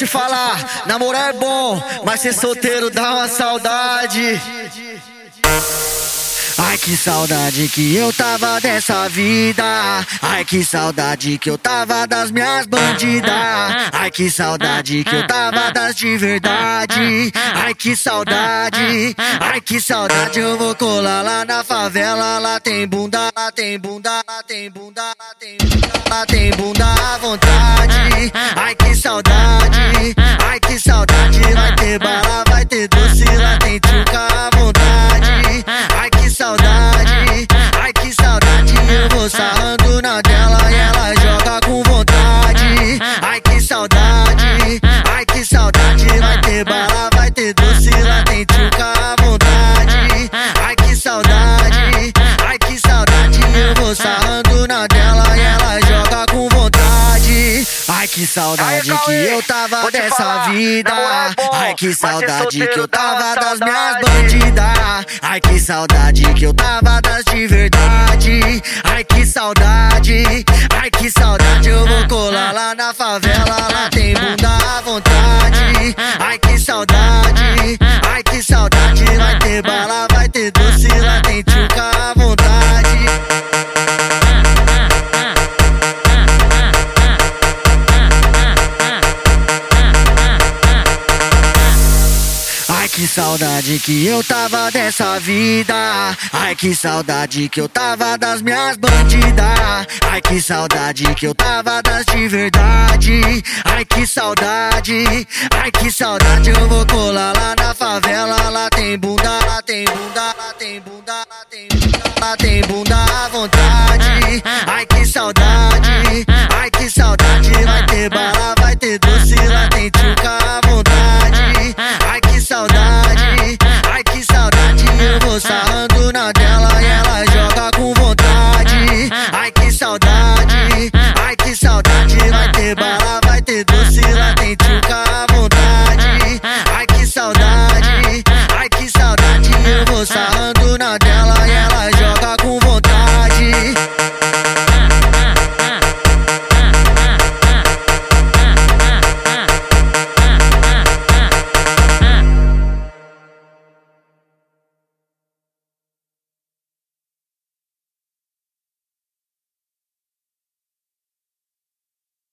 te falar, namorar é bom, mas ser solteiro dá uma saudade. Ai, que saudade que eu tava dessa vida. Ai, que saudade que eu tava das minhas bandidas. Ai, que saudade que eu tava das de verdade. Ai, que saudade. Ai, que saudade. Eu vou colar lá na favela. Lá tem bunda, lá tem bunda, lá tem bunda, lá tem bunda, lá tem bunda à vontade. Ai, que saudade. Ai, que saudade. Vai ter bala, vai ter doce. Lá tem tchuca à vontade. Ai, que saudade, ai que saudade. Eu vou sarrando na dela e ela joga com vontade. Ai que saudade, ai que saudade. Vai ter bala, vai ter doce, lá tem tchuca à vontade. Ai que saudade, ai que saudade. Eu vou sarrando na dela e ela joga com vontade. Ai que saudade que eu tava dessa vida. Ai que saudade que eu tava das minhas bandidas. Ai que saudade que eu tava das de verdade. Ai que saudade, ai que saudade. Eu vou colar lá na favela, lá tem bunda à vontade. Ai que saudade, ai que saudade. Vai ter bala, vai ter doce, lá tem tchuca à vontade. Ai que saudade que eu tava dessa vida. Ai que saudade que eu tava das minhas bandidas. Ai que saudade que eu tava das de verdade. Ai que saudade, ai que saudade. Eu vou colar lá na favela. Lá tem bunda, lá tem bunda, lá tem bunda, lá tem bunda, lá tem bunda à vontade. Ai que saudade, ai que saudade. Vai ter bala, vai ter doce, lá tem tchuca à vontade. Ai que saudade, ai que saudade. Eu vou sarrando na dela e ela joga com vontade. Ai que saudade, ai que saudade. Vai ter bala, vai ter doce, lá tem tchuca à vontade. Ai que saudade, ai que saudade. Eu vou sarrando na dela e